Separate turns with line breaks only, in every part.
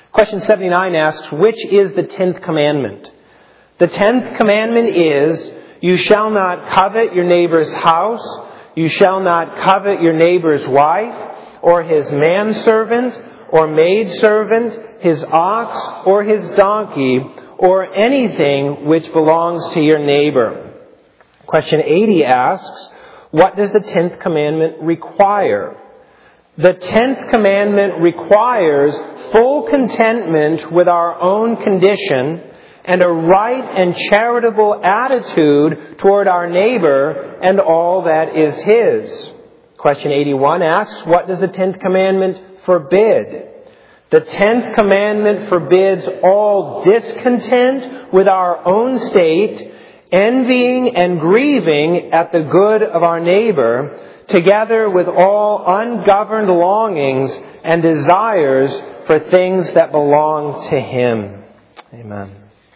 Question 79 asks, which is the 10th commandment? The 10th commandment is, you shall not covet your neighbor's house, you shall not covet your neighbor's wife, or his manservant, or maidservant, his ox, or his donkey, or anything which belongs to your neighbor. Question 80 asks, what does the 10th commandment require? The 10th commandment requires full contentment with our own condition and a right and charitable attitude toward our neighbor and all that is his. Question 81 asks, what does the 10th commandment forbid? The 10th commandment forbids all discontent with our own state, envying and grieving at the good of our neighbor, together with all ungoverned longings and desires for things that belong to him. Amen.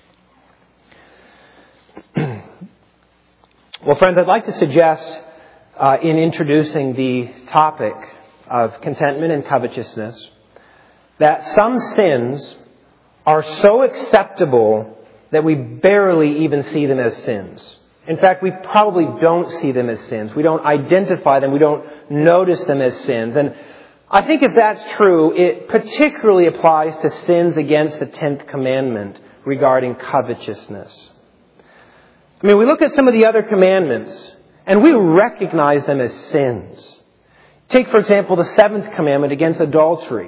Well, friends, I'd like to suggest in introducing the topic of contentment and covetousness that some sins are so acceptable that we barely even see them as sins. In fact, we probably don't see them as sins. We don't identify them. We don't notice them as sins. And I think if that's true, it particularly applies to sins against the 10th commandment regarding covetousness. I mean, we look at some of the other commandments and we recognize them as sins. Take, for example, the 7th commandment against adultery.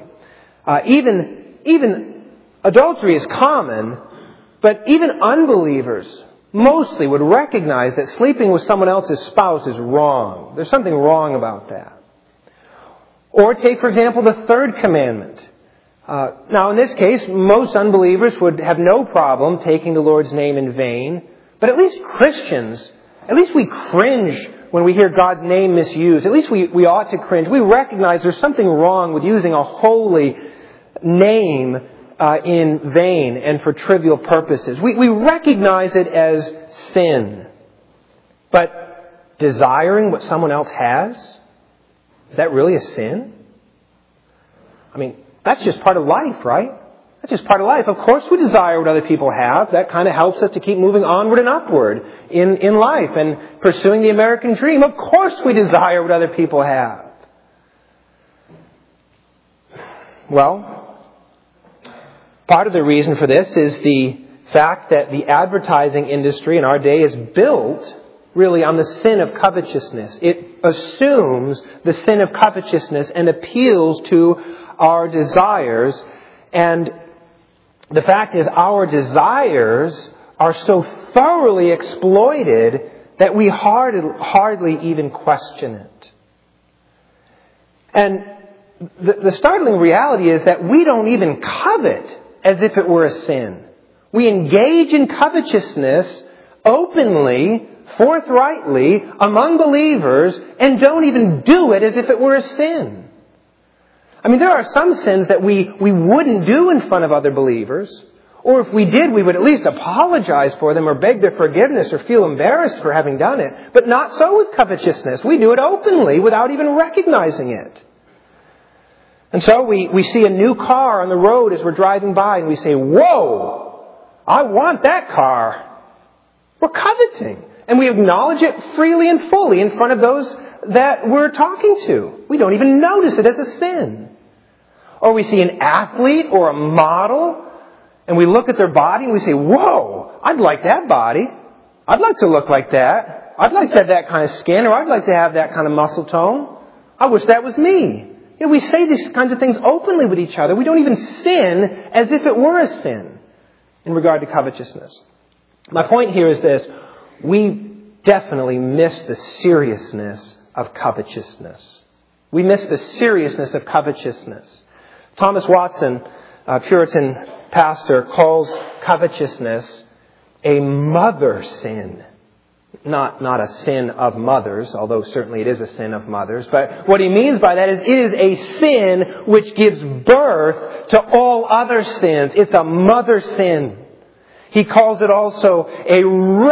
Even adultery is common, but even unbelievers mostly would recognize that sleeping with someone else's spouse is wrong. There's something wrong about that. Or take, for example, the 3rd commandment. Now, in this case, most unbelievers would have no problem taking the Lord's name in vain. But at least Christians, at least we cringe when we hear God's name misused. At least we ought to cringe. We recognize there's something wrong with using a holy name in vain and for trivial purposes. We recognize it as sin. But desiring what someone else has, is that really a sin? I mean, that's just part of life, right? That's just part of life. Of course we desire what other people have. That kind of helps us to keep moving onward and upward in life and pursuing the American dream. Of course we desire what other people have. Well, part of the reason for this is the fact that the advertising industry in our day is built really on the sin of covetousness. It assumes the sin of covetousness and appeals to our desires. And the fact is, our desires are so thoroughly exploited that we hardly even question it. And the startling reality is that we don't even covet as if it were a sin. We engage in covetousness openly, forthrightly, among believers, and don't even do it as if it were a sin. I mean, there are some sins that we wouldn't do in front of other believers. Or if we did, we would at least apologize for them or beg their forgiveness or feel embarrassed for having done it. But not so with covetousness. We do it openly without even recognizing it. And so we see a new car on the road as we're driving by and we say, whoa, I want that car. We're coveting. And we acknowledge it freely and fully in front of those that we're talking to. We don't even notice it as a sin. Or we see an athlete or a model and we look at their body and we say, whoa, I'd like that body. I'd like to look like that. I'd like to have that kind of skin, or I'd like to have that kind of muscle tone. I wish that was me. You know, we say these kinds of things openly with each other. We don't even sin as if it were a sin in regard to covetousness. My point here is this. We definitely miss the seriousness of covetousness. We miss the seriousness of covetousness. Thomas Watson, a Puritan pastor, calls covetousness a mother sin. Not a sin of mothers, although certainly it is a sin of mothers. But what he means by that is it is a sin which gives birth to all other sins. It's a mother sin. He calls it also a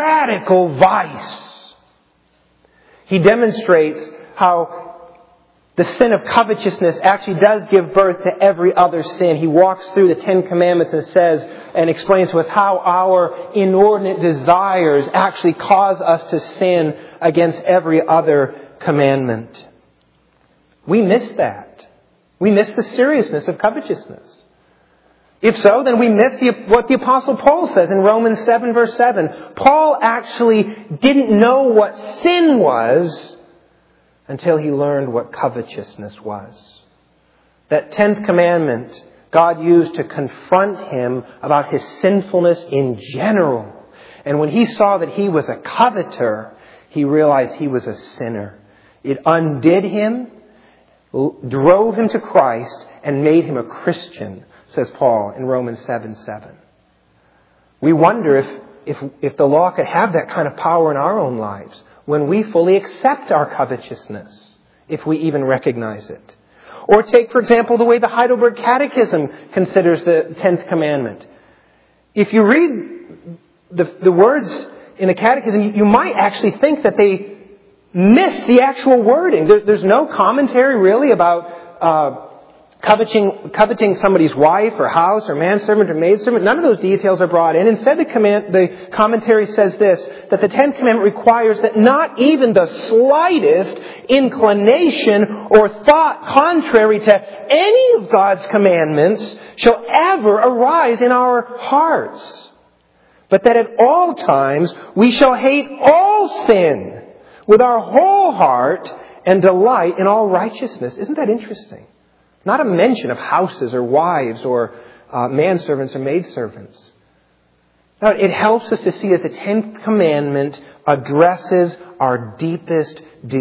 radical vice. He demonstrates how The sin of covetousness actually does give birth to every other sin. He walks through the Ten Commandments and says and explains to us how our inordinate desires actually cause us to sin against every other commandment. We miss that. We miss the seriousness of covetousness. If so, then we miss what the Apostle Paul says in Romans 7 verse 7. Paul actually didn't know what sin was until he learned what covetousness was. That 10th commandment God used to confront him about his sinfulness in general. And when he saw that he was a coveter, he realized he was a sinner. It undid him, drove him to Christ, and made him a Christian, says Paul in Romans 7:7. We wonder if the law could have that kind of power in our own lives when we fully accept our covetousness, if we even recognize it. Or take, for example, the way the Heidelberg Catechism considers the 10th commandment. If you read the words in the Catechism, you might actually think that they miss the actual wording. There's no commentary really about coveting somebody's wife or house or manservant or maidservant. None of those details are brought in. Instead, the commentary says this, that the 10th commandment requires that not even the slightest inclination or thought contrary to any of God's commandments shall ever arise in our hearts, but that at all times we shall hate all sin with our whole heart and delight in all righteousness. Isn't that interesting? Not a mention of houses or wives or manservants or maidservants. Now, it helps us to see that the 10th commandment addresses our deepest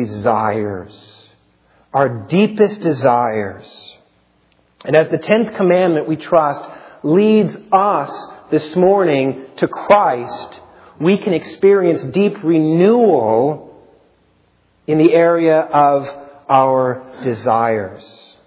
desires. Our deepest desires. And as the 10th commandment, we trust, leads us this morning to Christ, we can experience deep renewal in the area of our desires.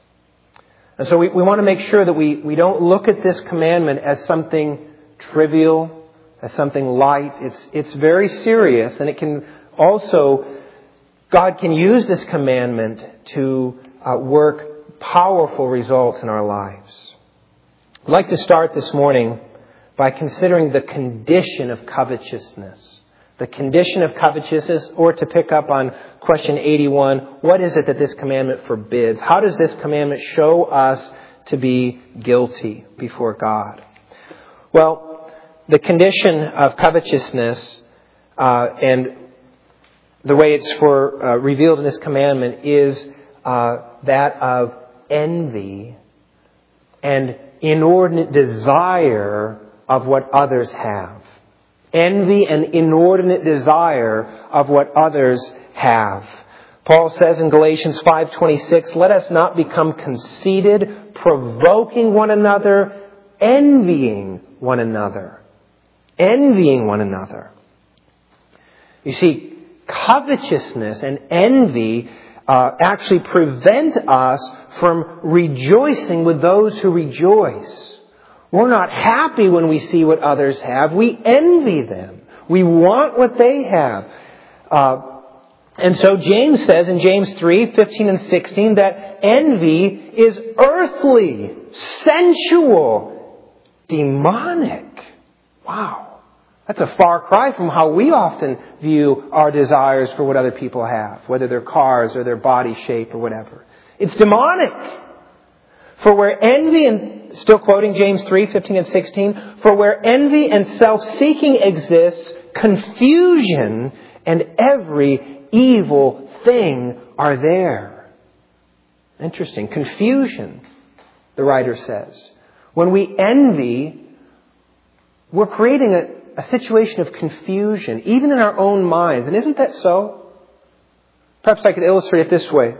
And so we want to make sure that we don't look at this commandment as something trivial, as something light. It's very serious, and it can also, God can use this commandment to work powerful results in our lives. I'd like to start this morning by considering the condition of covetousness. The condition of covetousness, or to pick up on question 81, what is it that this commandment forbids? How does this commandment show us to be guilty before God? Well, the condition of covetousness and the way it's revealed in this commandment is that of envy and inordinate desire of what others have. Envy and inordinate desire of what others have. Paul says in Galatians 5:26, let us not become conceited, provoking one another, envying one another. Envying one another. You see, covetousness and envy actually prevent us from rejoicing with those who rejoice. We're not happy when we see what others have. We envy them. We want what they have. And so James says in James 3:15 and 16 that envy is earthly, sensual, demonic. Wow. That's a far cry from how we often view our desires for what other people have, whether they're cars or their body shape or whatever. It's demonic. For where envy, and still quoting James 3:15 and 16, for where envy and self-seeking exists, confusion and every evil thing are there. Interesting. Confusion, the writer says. When we envy, we're creating a situation of confusion, even in our own minds. And isn't that so? Perhaps I could illustrate it this way.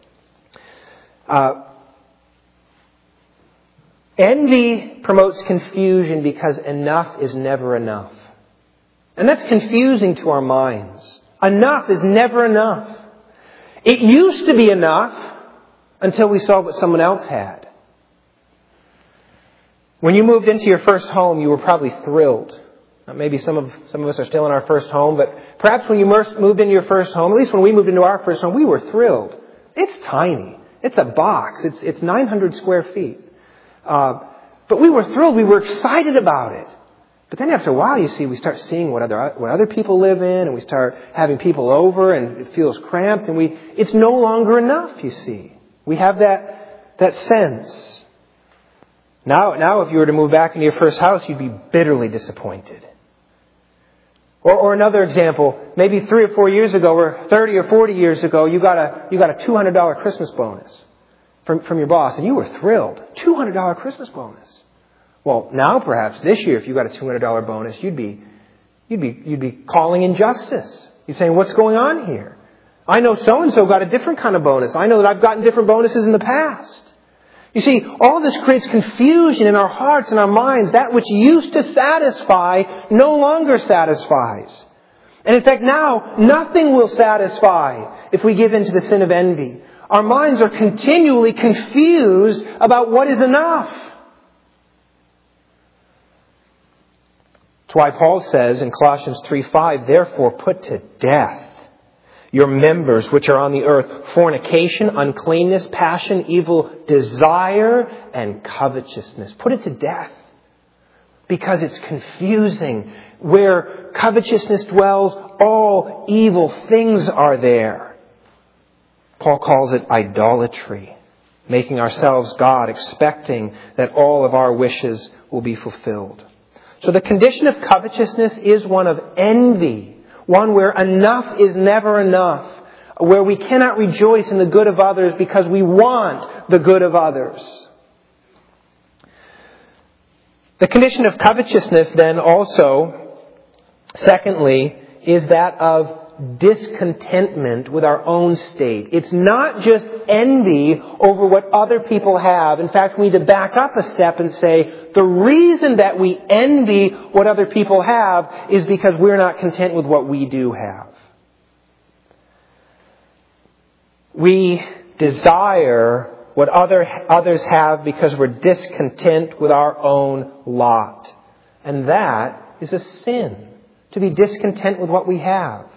Envy promotes confusion because enough is never enough. And that's confusing to our minds. Enough is never enough. It used to be enough until we saw what someone else had. When you moved into your first home, you were probably thrilled. Maybe some of us are still in our first home, but perhaps when you moved into your first home, at least when we moved into our first home, we were thrilled. It's tiny. It's a box. It's 900 square feet. But we were thrilled. We were excited about it. But then after a while, you see, we start seeing what other people live in, and we start having people over, and it feels cramped, and it's no longer enough, you see. We have that sense. Now, if you were to move back into your first house, you'd be bitterly disappointed. Or another example, maybe 3 or 4 years ago, or 30 or 40 years ago, you got a $200 Christmas bonus from your boss, and you were thrilled. $200 Christmas bonus. Well, now perhaps this year, if you got a $200 bonus, you'd be calling injustice. You'd saying, "What's going on here? I know so and so got a different kind of bonus. I know that I've gotten different bonuses in the past." You see, all this creates confusion in our hearts and our minds. That which used to satisfy no longer satisfies. And in fact, now nothing will satisfy if we give in to the sin of envy. Our minds are continually confused about what is enough. That's why Paul says in Colossians 3:5, "Therefore put to death your members which are on the earth, fornication, uncleanness, passion, evil desire, and covetousness." Put it to death. Because it's confusing. Where covetousness dwells, all evil things are there. Paul calls it idolatry. Making ourselves God, expecting that all of our wishes will be fulfilled. So the condition of covetousness is one of envy. One where enough is never enough. Where we cannot rejoice in the good of others because we want the good of others. The condition of covetousness then also, secondly, is that of discontentment with our own state. It's not just envy over what other people have. In fact, we need to back up a step and say the reason that we envy what other people have is because we're not content with what we do have. We desire what others have because we're discontent with our own lot. And that is a sin, to be discontent with what we have.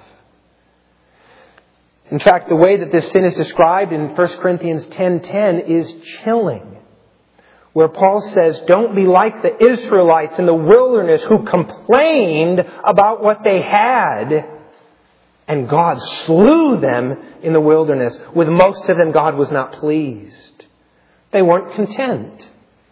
In fact, the way that this sin is described in 1 Corinthians 10:10 is chilling. Where Paul says, "Don't be like the Israelites in the wilderness who complained about what they had. And God slew them in the wilderness. With most of them, God was not pleased." They weren't content.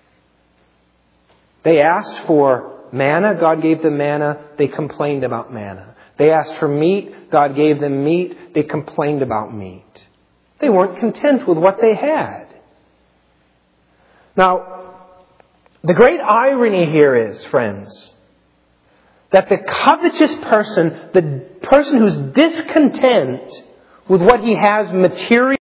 They asked for manna. God gave them manna. They complained about manna. They asked for meat. God gave them meat. They complained about meat. They weren't content with what they had. Now, the great irony here is, friends, that the covetous person, the person who's discontent with what he has materially,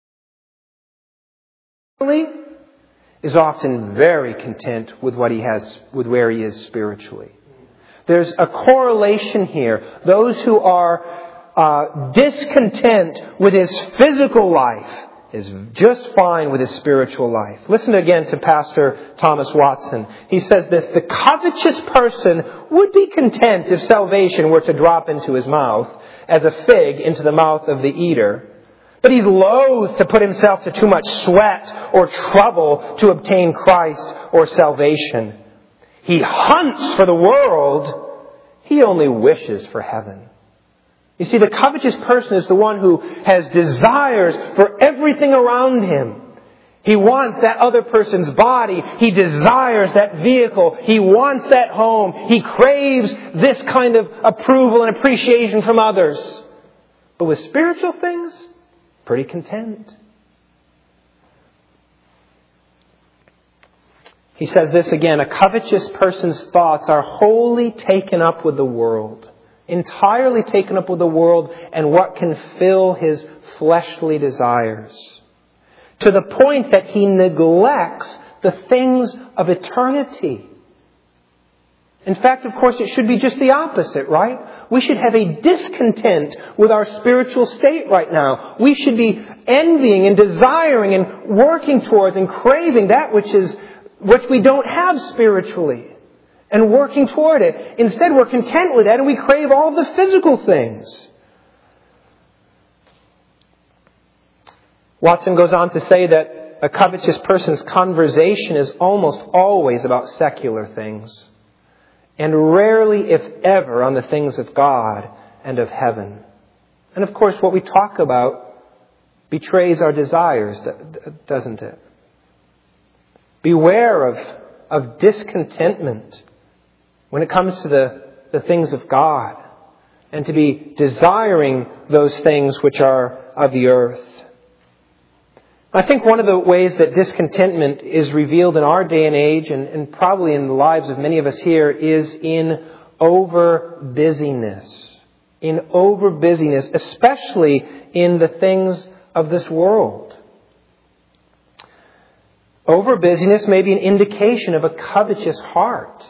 is often very content with what he has, with where he is spiritually. There's a correlation here. Those who are discontent with his physical life is just fine with his spiritual life. Listen again to Pastor Thomas Watson. He says this: "The covetous person would be content if salvation were to drop into his mouth as a fig into the mouth of the eater. But he's loath to put himself to too much sweat or trouble to obtain Christ or salvation. He hunts for the world. He only wishes for heaven." You see, the covetous person is the one who has desires for everything around him. He wants that other person's body. He desires that vehicle. He wants that home. He craves this kind of approval and appreciation from others. But with spiritual things, pretty content. He says this again: "A covetous person's thoughts are wholly taken up with the world." Entirely taken up with the world and what can fill his fleshly desires. To the point that he neglects the things of eternity. In fact, of course, it should be just the opposite, right? We should have a discontent with our spiritual state right now. We should be envying and desiring and working towards and craving that which we don't have spiritually. And working toward it. Instead, we're content with that and we crave all the physical things. Watson goes on to say that a covetous person's conversation is almost always about secular things, and rarely, if ever, on the things of God and of heaven. And of course, what we talk about betrays our desires, doesn't it? Beware of discontentment when it comes to the things of God, and to be desiring those things which are of the earth. I think one of the ways that discontentment is revealed in our day and age, and probably in the lives of many of us here, is in over-busyness. In over-busyness, especially in the things of this world. Over-busyness may be an indication of a covetous heart.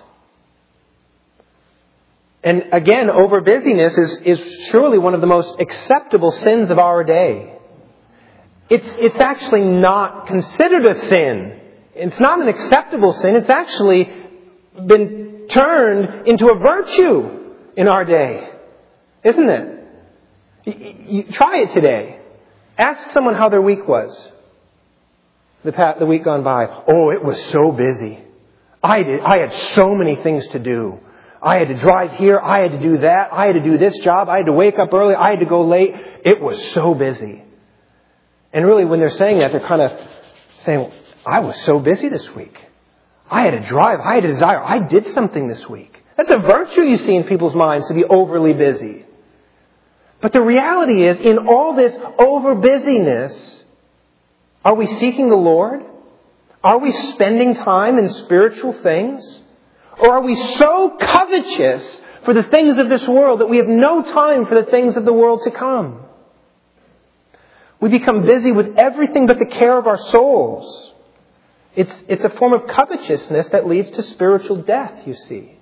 And again, over-busyness is surely one of the most acceptable sins of our day. It's actually not considered a sin. It's not an acceptable sin. It's actually been turned into a virtue in our day. Isn't it? You try it today. Ask someone how their week was. The week gone by. Oh, it was so busy. I had so many things to do. I had to drive here. I had to do that. I had to do this job. I had to wake up early. I had to go late. It was so busy. And really, when they're saying that, they're kind of saying, I was so busy this week. I had to drive. I had a desire. I did something this week. That's a virtue you see in people's minds, to be overly busy. But the reality is, in all this over-busyness, are we seeking the Lord? Are we spending time in spiritual things? Or are we so covetous for the things of this world that we have no time for the things of the world to come? We become busy with everything but the care of our souls. It's a form of covetousness that leads to spiritual death, you see.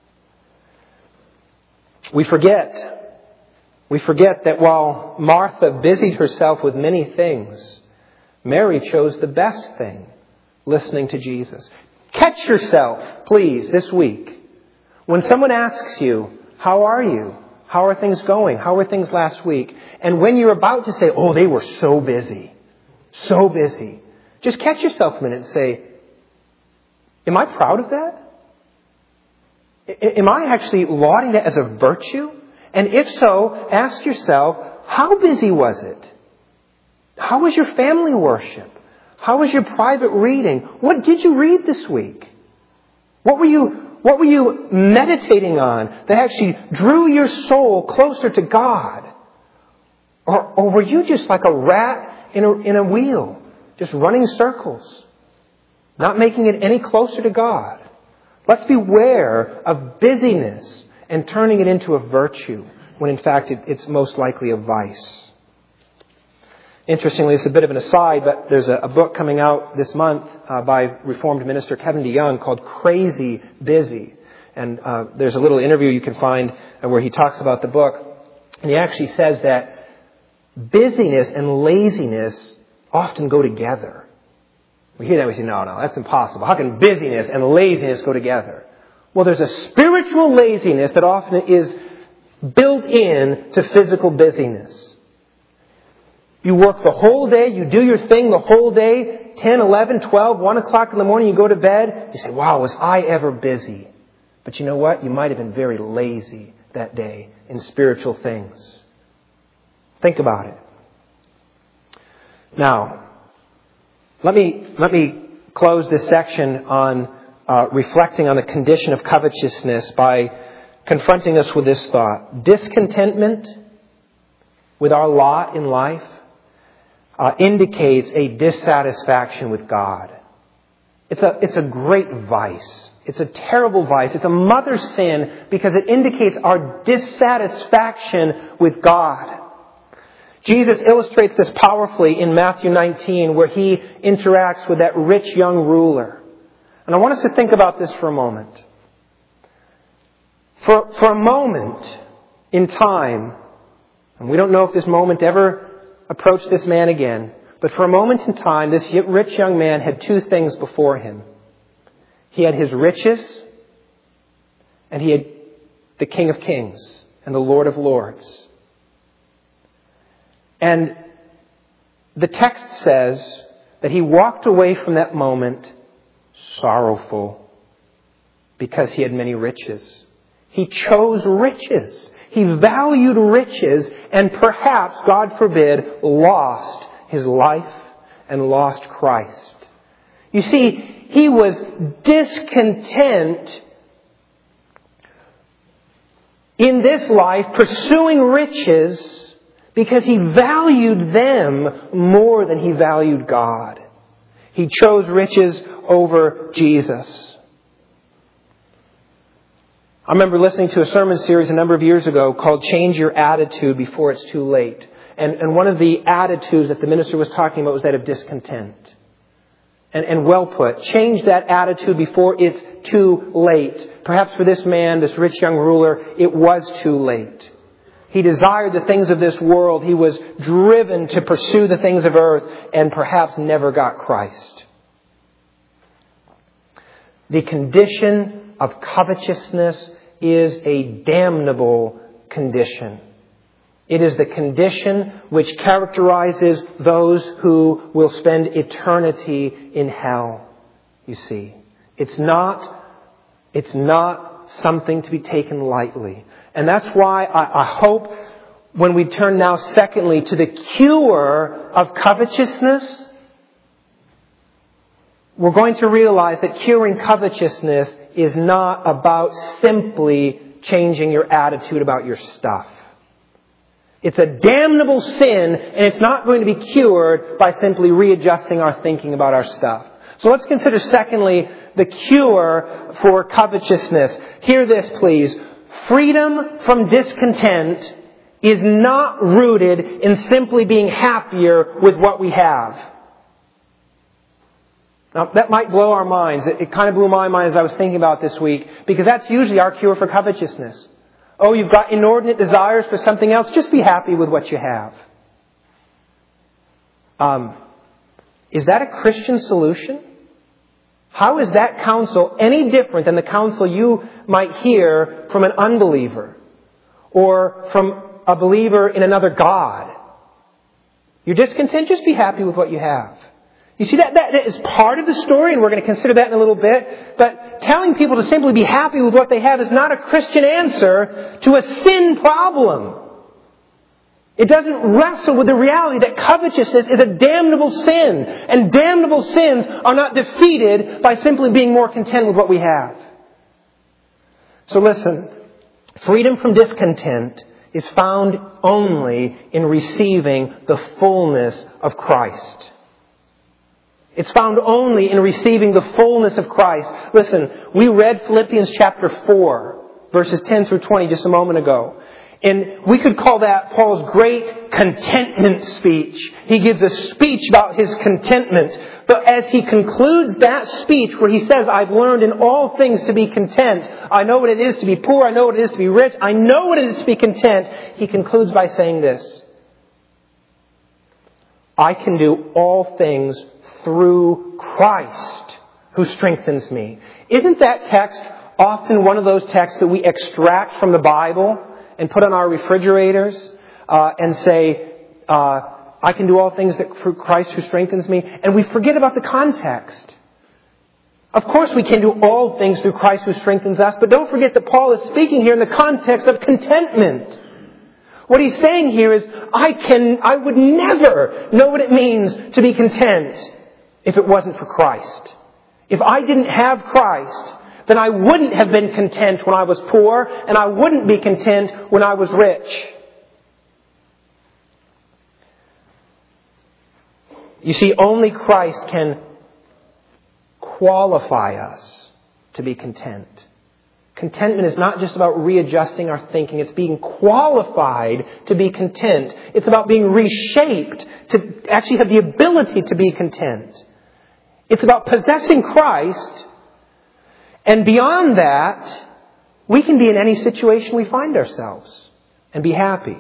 We forget that while Martha busied herself with many things, Mary chose the best thing, listening to Jesus. Catch yourself, please, this week. When someone asks you, how are you? How are things going? How were things last week? And when you're about to say, oh, they were so busy. So busy. Just catch yourself a minute and say, am I proud of that? Am I actually lauding that as a virtue? And if so, ask yourself, how busy was it? How was your family worship? How was your private reading? What did you read this week? What were you meditating on that actually drew your soul closer to God? Or were you just like a rat in a wheel, just running circles, not making it any closer to God? Let's beware of busyness and turning it into a virtue when in fact it's most likely a vice. Interestingly, it's a bit of an aside, but there's a book coming out this month by Reformed minister Kevin DeYoung called Crazy Busy. And there's a little interview you can find where he talks about the book. And he actually says that busyness and laziness often go together. We hear that, we say, no, that's impossible. How can busyness and laziness go together? Well, there's a spiritual laziness that often is built in to physical busyness. You work the whole day, you do your thing the whole day, 10, 11, 12, 1 o'clock in the morning, you go to bed. You say, wow, was I ever busy? But you know what? You might have been very lazy that day in spiritual things. Think about it. Now, let me close this section on reflecting on the condition of covetousness by confronting us with this thought. Discontentment with our lot in life indicates a dissatisfaction with God. It's a great vice. It's a terrible vice. It's a mother sin because it indicates our dissatisfaction with God. Jesus illustrates this powerfully in Matthew 19, where he interacts with that rich young ruler. And I want us to think about this for a moment. For a moment in time, and we don't know if this moment ever approached this man again, but for a moment in time, this rich young man had two things before him. He had his riches, and he had the King of Kings and the Lord of Lords. And The text says that he walked away from that moment sorrowful because he had many riches. He chose riches. He valued riches and perhaps, God forbid, lost his life and lost Christ. You see, he was discontent in this life, pursuing riches because he valued them more than he valued God. He chose riches over Jesus. I remember listening to a sermon series a number of years ago called Change Your Attitude Before It's Too Late. And one of the attitudes that the minister was talking about was that of discontent. And well put. Change that attitude before it's too late. Perhaps for this man, this rich young ruler, it was too late. He desired the things of this world. He was driven to pursue the things of earth and perhaps never got Christ. The condition of covetousness is a damnable condition. It is the condition which characterizes those who will spend eternity in hell, you see. It's not something to be taken lightly. And that's why I hope when we turn now secondly to the cure of covetousness, we're going to realize that curing covetousness is not about simply changing your attitude about your stuff. It's a damnable sin, and it's not going to be cured by simply readjusting our thinking about our stuff. So let's consider secondly the cure for covetousness. Hear this, please. Freedom from discontent is not rooted in simply being happier with what we have. Now, that might blow our minds. It kind of blew my mind as I was thinking about this week, because that's usually our cure for covetousness. Oh, you've got inordinate desires for something else. Just be happy with what you have. Is that a Christian solution? How is that counsel any different than the counsel you might hear from an unbeliever or from a believer in another God? You're discontent? Just be happy with what you have. You see, that is part of the story, and we're going to consider that in a little bit. But telling people to simply be happy with what they have is not a Christian answer to a sin problem. It doesn't wrestle with the reality that covetousness is a damnable sin. And damnable sins are not defeated by simply being more content with what we have. So listen, freedom from discontent is found only in receiving the fullness of Christ. It's found only in receiving the fullness of Christ. Listen, we read Philippians chapter 4, verses 10 through 20 just a moment ago. And we could call that Paul's great contentment speech. He gives a speech about his contentment. But as he concludes that speech where he says, I've learned in all things to be content. I know what it is to be poor. I know what it is to be rich. I know what it is to be content. He concludes by saying this. I can do all things through Christ who strengthens me. Isn't that text often one of those texts that we extract from the Bible and put on our refrigerators and say, I can do all things through Christ who strengthens me? And we forget about the context. Of course we can do all things through Christ who strengthens us, but don't forget that Paul is speaking here in the context of contentment. What he's saying here is, I would never know what it means to be content if it wasn't for Christ. If I didn't have Christ, then I wouldn't have been content when I was poor, and I wouldn't be content when I was rich. You see, only Christ can qualify us to be content. Contentment is not just about readjusting our thinking. It's being qualified to be content. It's about being reshaped to actually have the ability to be content. It's about possessing Christ. And beyond that, we can be in any situation we find ourselves and be happy.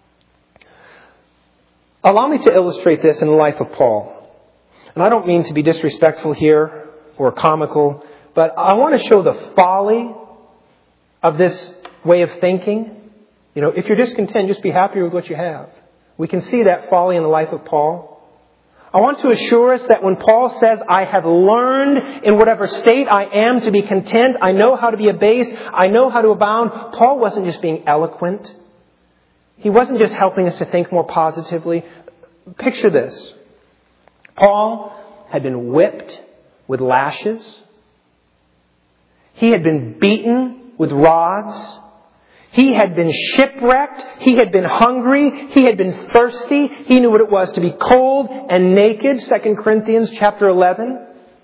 Allow me to illustrate this in the life of Paul. And I don't mean to be disrespectful here or comical, but I want to show the folly of this way of thinking. You know, if you're discontent, just be happier with what you have. We can see that folly in the life of Paul. I want to assure us that when Paul says, I have learned in whatever state I am to be content, I know how to be abased, I know how to abound, Paul wasn't just being eloquent. He wasn't just helping us to think more positively. Picture this. Paul had been whipped with lashes. He had been beaten with rods. He had been shipwrecked. He had been hungry. He had been thirsty. He knew what it was to be cold and naked. 2 Corinthians chapter 11.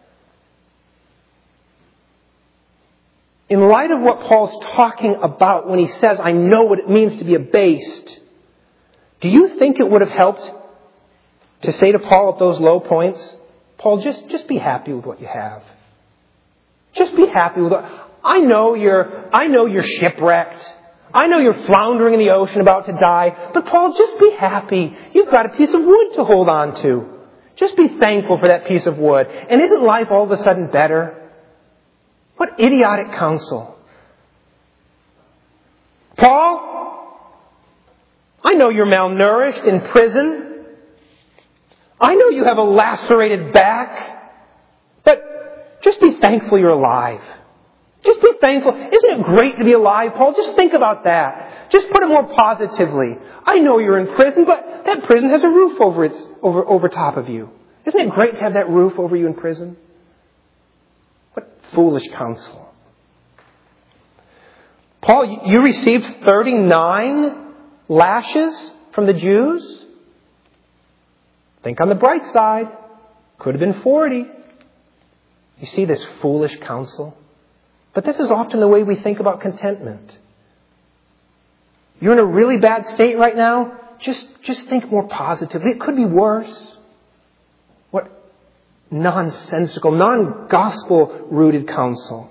In light of what Paul's talking about when he says, I know what it means to be abased, do you think it would have helped to say to Paul at those low points, Paul, just be happy with what you have. Just be happy with what... I know you're shipwrecked. I know you're floundering in the ocean about to die. But Paul, just be happy. You've got a piece of wood to hold on to. Just be thankful for that piece of wood. And isn't life all of a sudden better? What idiotic counsel. Paul, I know you're malnourished in prison. I know you have a lacerated back. But just be thankful you're alive. Just be thankful. Isn't it great to be alive, Paul? Just think about that. Just put it more positively. I know you're in prison, but that prison has a roof over top of you. Isn't it great to have that roof over you in prison? What foolish counsel. Paul, you received 39 lashes from the Jews. Think on the bright side. Could have been 40. You see this foolish counsel? But this is often the way we think about contentment. You're in a really bad state right now? Just think more positively. It could be worse. What nonsensical, non-gospel rooted counsel.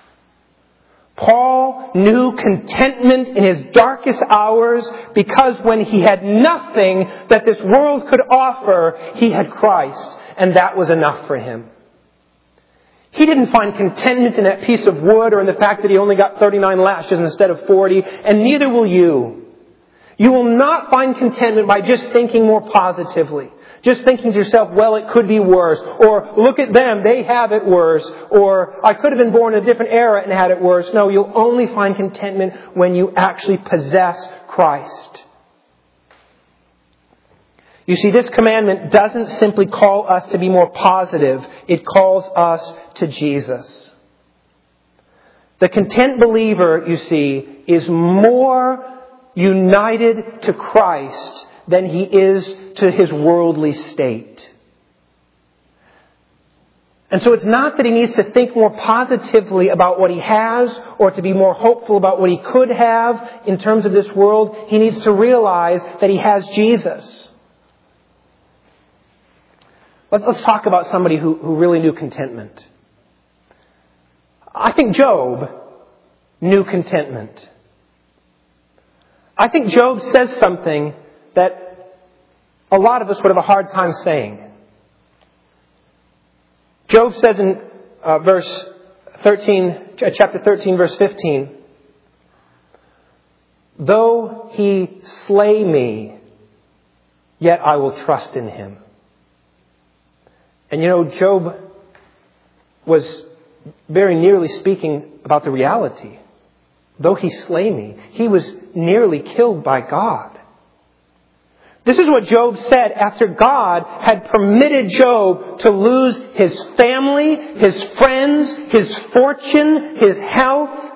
Paul knew contentment in his darkest hours because when he had nothing that this world could offer, he had Christ, and that was enough for him. He didn't find contentment in that piece of wood or in the fact that he only got 39 lashes instead of 40, and neither will you. You will not find contentment by just thinking more positively. Just thinking to yourself, well, it could be worse. Or, look at them, they have it worse. Or, I could have been born in a different era and had it worse. No, you'll only find contentment when you actually possess Christ. You see, this commandment doesn't simply call us to be more positive. It calls us to Jesus. The content believer, you see, is more united to Christ than he is to his worldly state. And so it's not that he needs to think more positively about what he has or to be more hopeful about what he could have in terms of this world. He needs to realize that he has Jesus. Let's talk about somebody who really knew contentment. I think Job knew contentment. I think Job says something that a lot of us would have a hard time saying. Job says in chapter 13, verse 15, though he slay me, yet I will trust in him. And you know, Job was very nearly speaking about the reality. Though he slay me, he was nearly killed by God. This is what Job said after God had permitted Job to lose his family, his friends, his fortune, his health.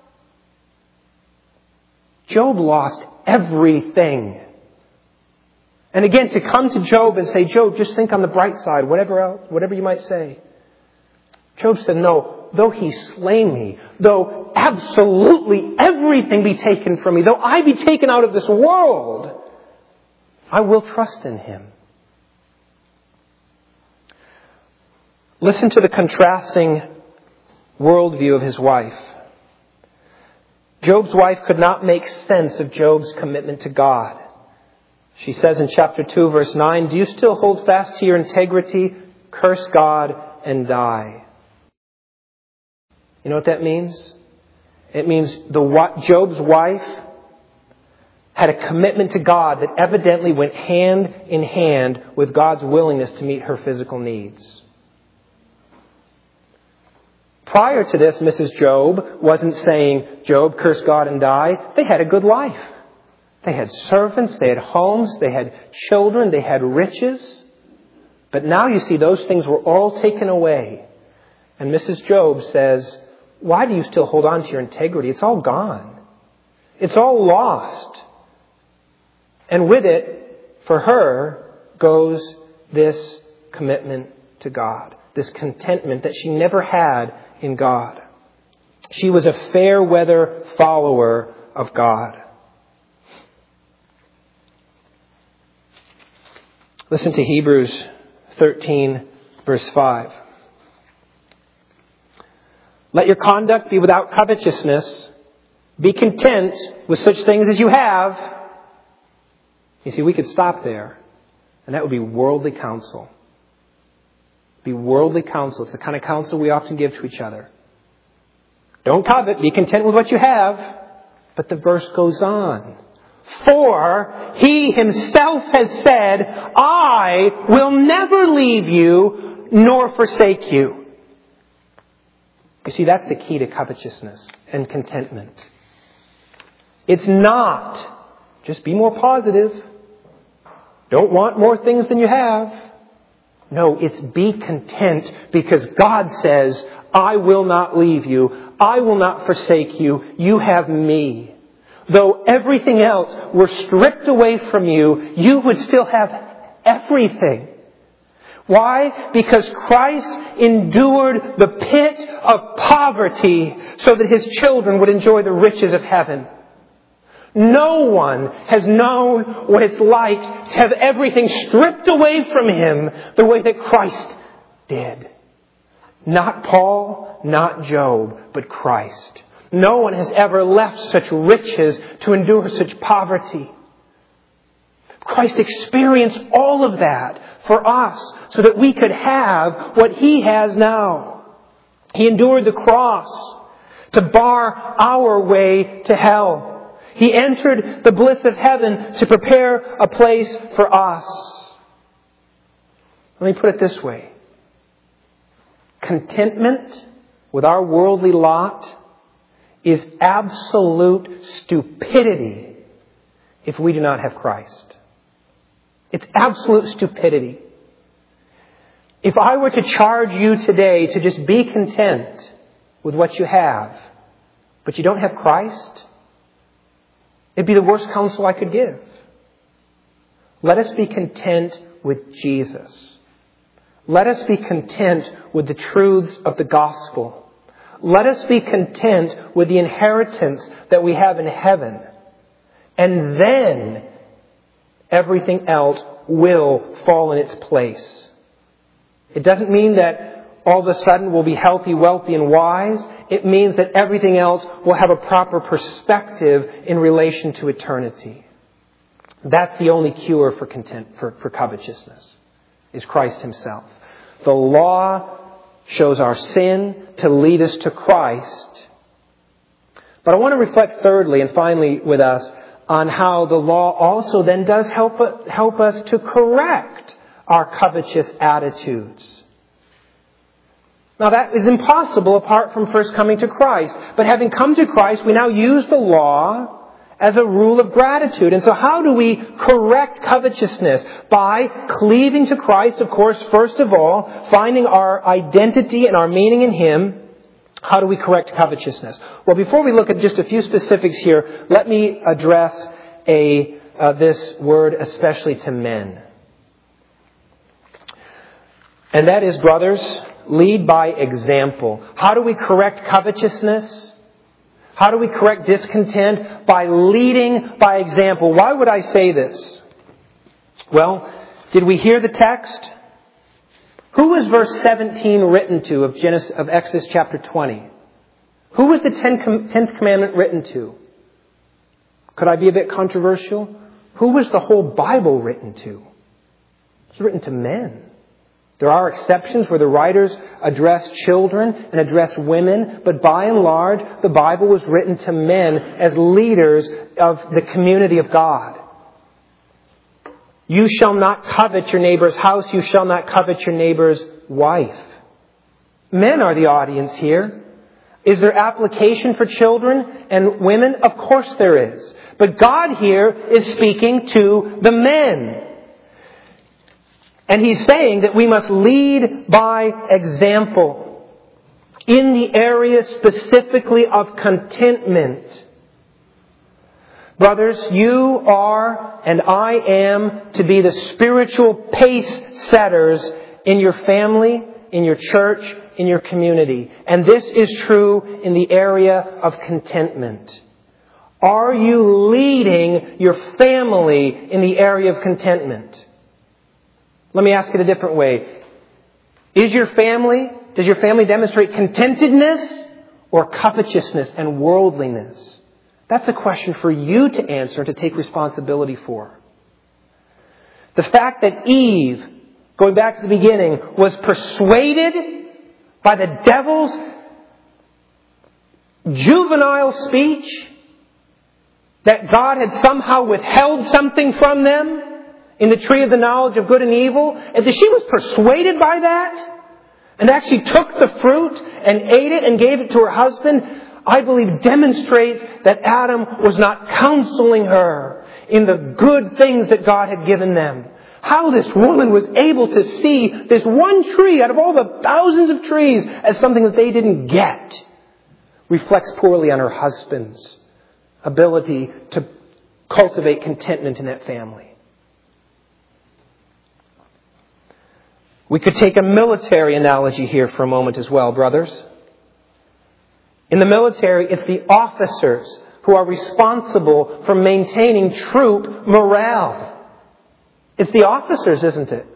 Job lost everything. And again, to come to Job and say, Job, just think on the bright side, whatever you might say. Job said, no, though he slay me, though absolutely everything be taken from me, though I be taken out of this world, I will trust in him. Listen to the contrasting worldview of his wife. Job's wife could not make sense of Job's commitment to God. She says in chapter 2, verse 9, do you still hold fast to your integrity? Curse God and die. You know what that means? It means Job's wife had a commitment to God that evidently went hand in hand with God's willingness to meet her physical needs. Prior to this, Mrs. Job wasn't saying, Job, curse God and die. They had a good life. They had servants, they had homes, they had children, they had riches. But now you see those things were all taken away. And Mrs. Job says, why do you still hold on to your integrity? It's all gone. It's all lost. And with it, for her, goes this commitment to God. This contentment that she never had in God. She was a fair weather follower of God. Listen to Hebrews 13, verse 5. Let your conduct be without covetousness. Be content with such things as you have. You see, we could stop there, and that would be worldly counsel. Be worldly counsel. It's the kind of counsel we often give to each other. Don't covet. Be content with what you have. But the verse goes on. For He Himself has said, I will never leave you nor forsake you. You see, that's the key to covetousness and contentment. It's not just be more positive. Don't want more things than you have. No, it's be content because God says, I will not leave you. I will not forsake you. You have me. Though everything else were stripped away from you, you would still have everything. Why? Because Christ endured the pit of poverty so that His children would enjoy the riches of heaven. No one has known what it's like to have everything stripped away from him the way that Christ did. Not Paul, not Job, but Christ. No one has ever left such riches to endure such poverty. Christ experienced all of that for us so that we could have what He has now. He endured the cross to bar our way to hell. He entered the bliss of heaven to prepare a place for us. Let me put it this way. Contentment with our worldly lot is absolute stupidity if we do not have Christ. It's absolute stupidity. If I were to charge you today to just be content with what you have, but you don't have Christ, it'd be the worst counsel I could give. Let us be content with Jesus. Let us be content with the truths of the gospel. Let us be content with the inheritance that we have in heaven. And then everything else will fall in its place. It doesn't mean that all of a sudden we'll be healthy, wealthy, and wise. It means that everything else will have a proper perspective in relation to eternity. That's the only cure for for covetousness, is Christ Himself. The law shows our sin to lead us to Christ. But I want to reflect thirdly and finally with us on how the law also then does help us to correct our covetous attitudes. Now that is impossible apart from first coming to Christ. But having come to Christ, we now use the law as a rule of gratitude. And so how do we correct covetousness? By cleaving to Christ, of course, first of all, finding our identity and our meaning in Him. How do we correct covetousness? Well, before we look at just a few specifics here, let me address this word especially to men. And that is, brothers, lead by example. How do we correct covetousness? How do we correct discontent? By leading by example. Why would I say this? Well, did we hear the text? Who was verse 17 written to of Exodus chapter 20? Who was the 10th commandment written to? Could I be a bit controversial? Who was the whole Bible written to? It was written to men. There are exceptions where the writers address children and address women, but by and large, the Bible was written to men as leaders of the community of God. You shall not covet your neighbor's house. You shall not covet your neighbor's wife. Men are the audience here. Is there application for children and women? Of course there is. But God here is speaking to the men. And He's saying that we must lead by example in the area specifically of contentment. Brothers, you are and I am to be the spiritual pace setters in your family, in your church, in your community. And this is true in the area of contentment. Are you leading your family in the area of contentment? Let me ask it a different way. Does your family demonstrate contentedness or covetousness and worldliness? That's a question for you to answer, to take responsibility for. The fact that Eve, going back to the beginning, was persuaded by the devil's juvenile speech that God had somehow withheld something from them in the tree of the knowledge of good and evil, and that she was persuaded by that and actually took the fruit and ate it and gave it to her husband, I believe demonstrates that Adam was not counseling her in the good things that God had given them. How this woman was able to see this one tree out of all the thousands of trees as something that they didn't get reflects poorly on her husband's ability to cultivate contentment in that family. We could take a military analogy here for a moment as well, brothers. In the military, it's the officers who are responsible for maintaining troop morale. It's the officers, isn't it?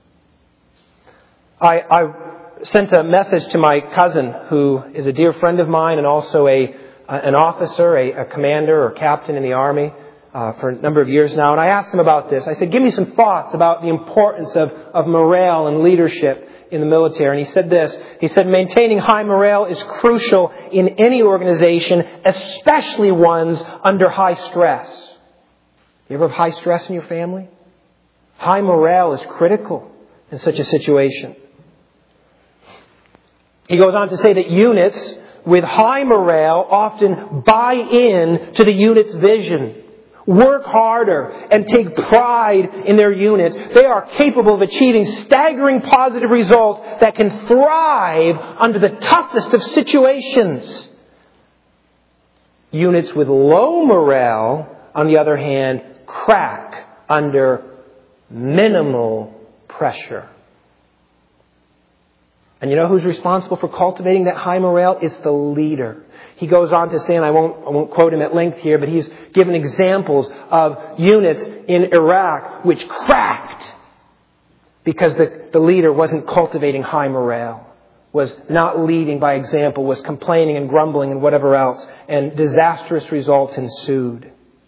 I sent a message to my cousin, who is a dear friend of mine and also an officer, a commander or captain in the Army for a number of years now. And I asked him about this. I said, give me some thoughts about the importance of morale and leadership in the military. And he said this. He said, maintaining high morale is crucial in any organization, especially ones under high stress. You ever have high stress in your family? High morale is critical in such a situation. He goes on to say that units with high morale often buy in to the unit's vision, work harder, and take pride in their units. They are capable of achieving staggering positive results that can thrive under the toughest of situations. Units with low morale, on the other hand, crack under minimal pressure. And you know who's responsible for cultivating that high morale? It's the leader. He goes on to say, and I won't quote him at length here, but he's given examples of units in Iraq which cracked because the leader wasn't cultivating high morale, was not leading by example, was complaining and grumbling and whatever else, and disastrous results ensued.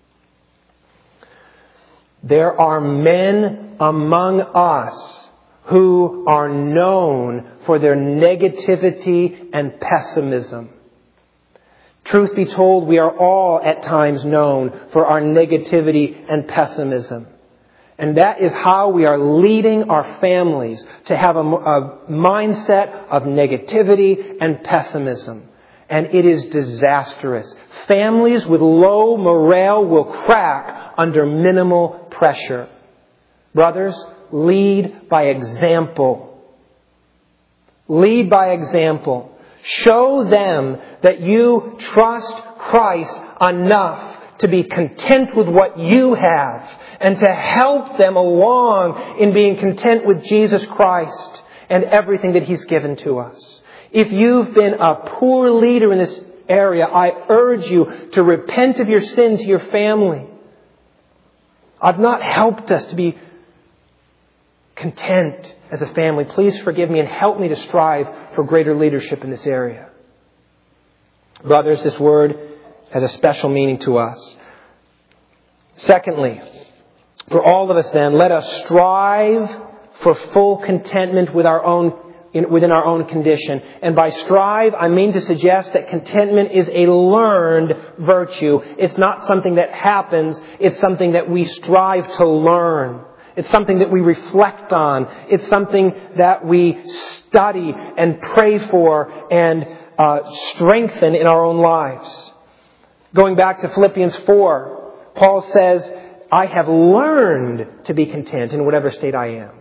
There are men among us who are known for their negativity and pessimism. Truth be told, we are all at times known for our negativity and pessimism. And that is how we are leading our families to have a mindset of negativity and pessimism. And it is disastrous. Families with low morale will crack under minimal pressure. Brothers, lead by example. Lead by example. Show them that you trust Christ enough to be content with what you have and to help them along in being content with Jesus Christ and everything that He's given to us. If you've been a poor leader in this area, I urge you to repent of your sin to your family. I've not helped us to be content as a family. Please forgive me and help me to strive for greater leadership in this area. Brothers, this word has a special meaning to us. Secondly, for all of us then, let us strive for full contentment within our own condition. And by strive, I mean to suggest that contentment is a learned virtue. It's not something that happens. It's something that we strive to learn. It's something that we reflect on. It's something that we study and pray for and strengthen in our own lives. Going back to Philippians 4, Paul says, I have learned to be content in whatever state I am.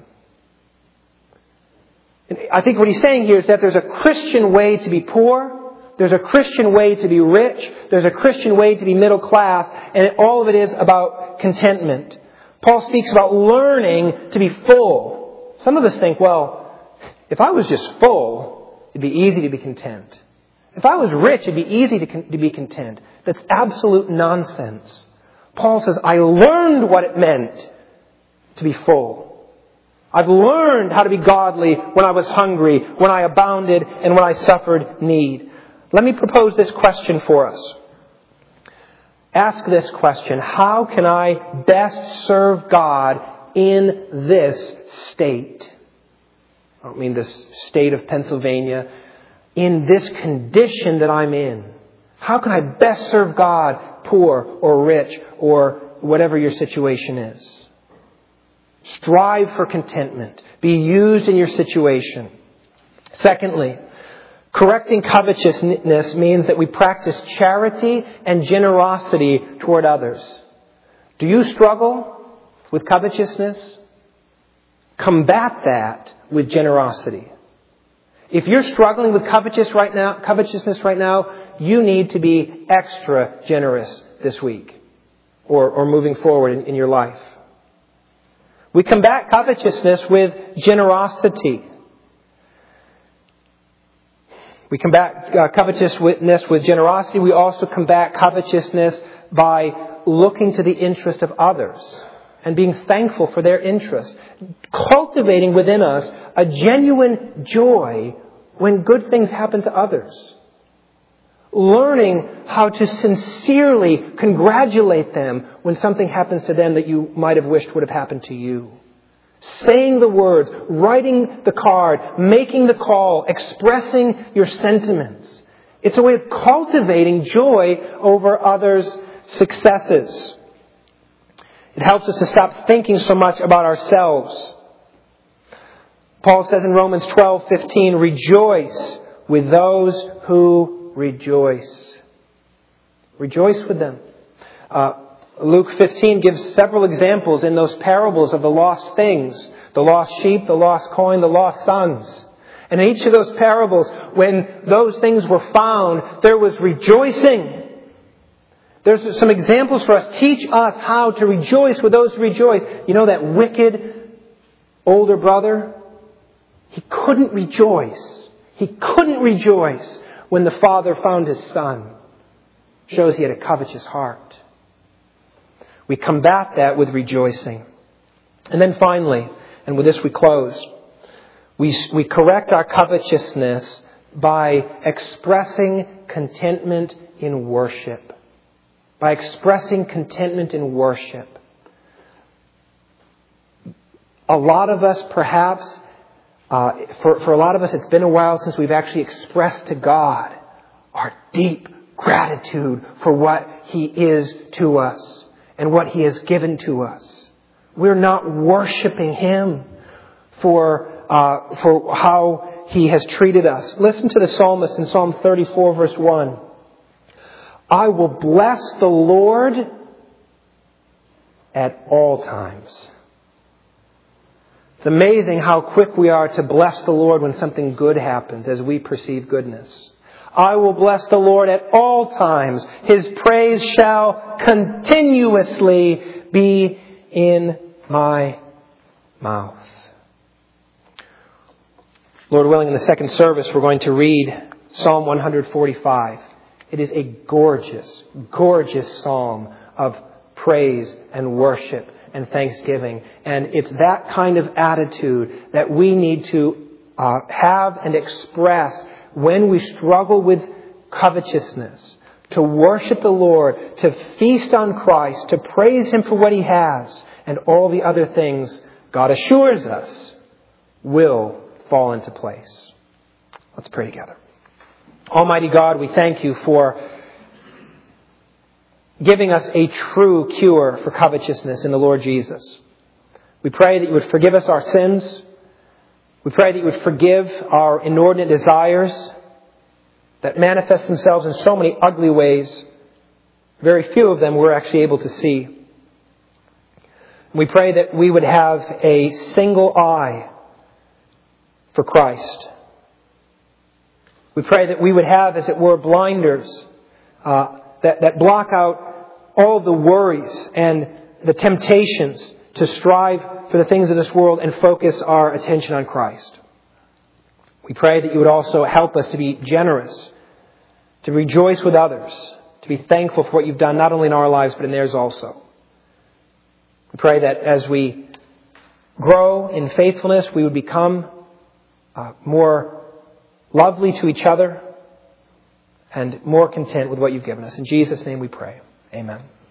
And I think what he's saying here is that there's a Christian way to be poor. There's a Christian way to be rich. There's a Christian way to be middle class. And all of it is about contentment. Paul speaks about learning to be full. Some of us think, well, if I was just full, it'd be easy to be content. If I was rich, it'd be easy to be content. That's absolute nonsense. Paul says, I learned what it meant to be full. I've learned how to be godly when I was hungry, when I abounded, and when I suffered need. Let me propose this question for us. Ask this question: how can I best serve God in this state? I don't mean this state of Pennsylvania. In this condition that I'm in. How can I best serve God, poor or rich or whatever your situation is? Strive for contentment. Be used in your situation. Secondly, correcting covetousness means that we practice charity and generosity toward others. Do you struggle with covetousness? Combat that with generosity. If you're struggling with covetousness right now, you need to be extra generous this week or moving forward in your life. We combat covetousness with generosity. We combat covetousness with generosity. We also combat covetousness by looking to the interest of others and being thankful for their interest. Cultivating within us a genuine joy when good things happen to others. Learning how to sincerely congratulate them when something happens to them that you might have wished would have happened to you. Saying the words, writing the card, making the call, expressing your sentiments. It's a way of cultivating joy over others' successes. It helps us to stop thinking so much about ourselves. Paul says in Romans 12:15, rejoice with those who rejoice. Rejoice with them. Luke 15 gives several examples in those parables of the lost things. The lost sheep, the lost coin, the lost sons. And in each of those parables, when those things were found, there was rejoicing. There's some examples for us. Teach us how to rejoice with those who rejoice. You know that wicked older brother? He couldn't rejoice. He couldn't rejoice when the father found his son. Shows he had a covetous heart. We combat that with rejoicing. And then finally, and with this we close, we correct our covetousness by expressing contentment in worship. By expressing contentment in worship. A lot of us perhaps, for a lot of us, it's been a while since we've actually expressed to God our deep gratitude for what He is to us and what He has given to us. We're not worshiping Him for how He has treated us. Listen to the psalmist in Psalm 34, verse 1. I will bless the Lord at all times. It's amazing how quick we are to bless the Lord when something good happens as we perceive goodness. I will bless the Lord at all times. His praise shall continuously be in my mouth. Lord willing, in the second service, we're going to read Psalm 145. It is a gorgeous, gorgeous psalm of praise and worship and thanksgiving. And it's that kind of attitude that we need to have and express when we struggle with covetousness. To worship the Lord, to feast on Christ, to praise Him for what He has, and all the other things God assures us will fall into place. Let's pray together. Almighty God, we thank you for giving us a true cure for covetousness in the Lord Jesus. We pray that you would forgive us our sins. We pray that you would forgive our inordinate desires that manifest themselves in so many ugly ways. Very few of them we're actually able to see. We pray that we would have a single eye for Christ. We pray that we would have, as it were, blinders that block out all the worries and the temptations to strive for the things of this world and focus our attention on Christ. We pray that you would also help us to be generous, to rejoice with others, to be thankful for what you've done not only in our lives but in theirs also. We pray that as we grow in faithfulness, we would become more lovely to each other and more content with what you've given us. In Jesus' name we pray. Amen.